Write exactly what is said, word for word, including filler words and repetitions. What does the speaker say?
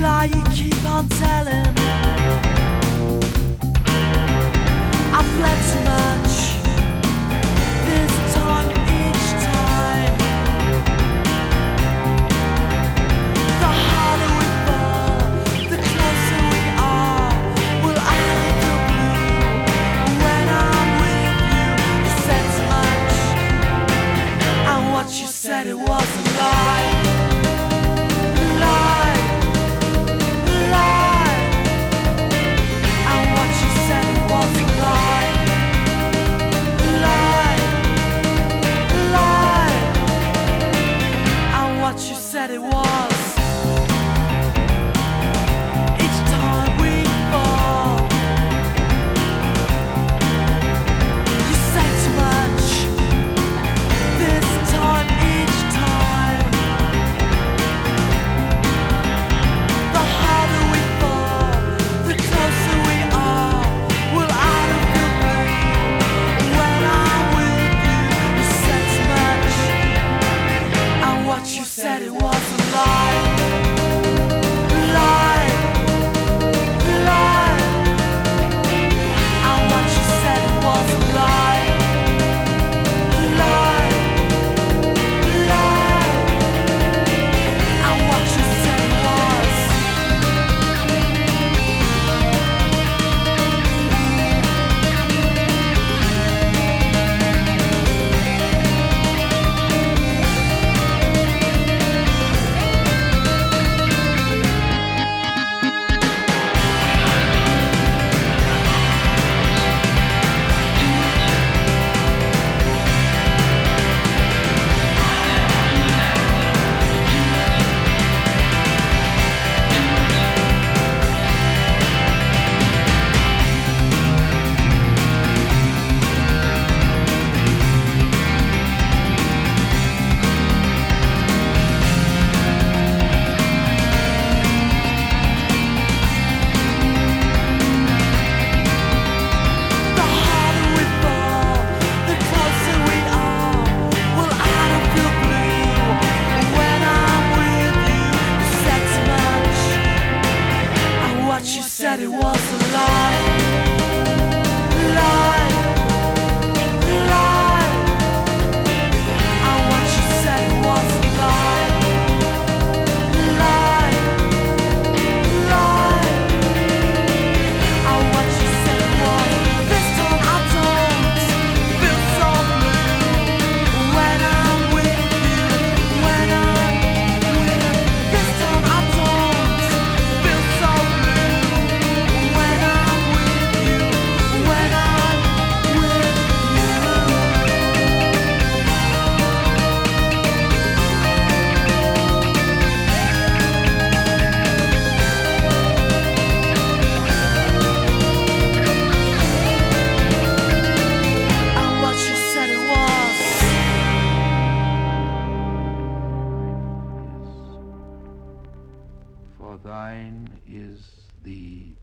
lie you keep on telling. I've fled too much, this time each time. The harder we fall, the closer we are. Well, I feel blue when I'm with you. You said too much, and what you said it was a lie. You said it was. Each time we fall, you say too much. This time, each time, the harder we fall, the closer we are. Well, I don't feel blue when I'm with you. You said too much, and what you said it was. You said it was a lie, lie, lie. And what you said it was a lie, lie, lie. And what you said was. This time I don't feel so blue when I'm with you, when I'm with you. This time I don't feel so blue. For thine is the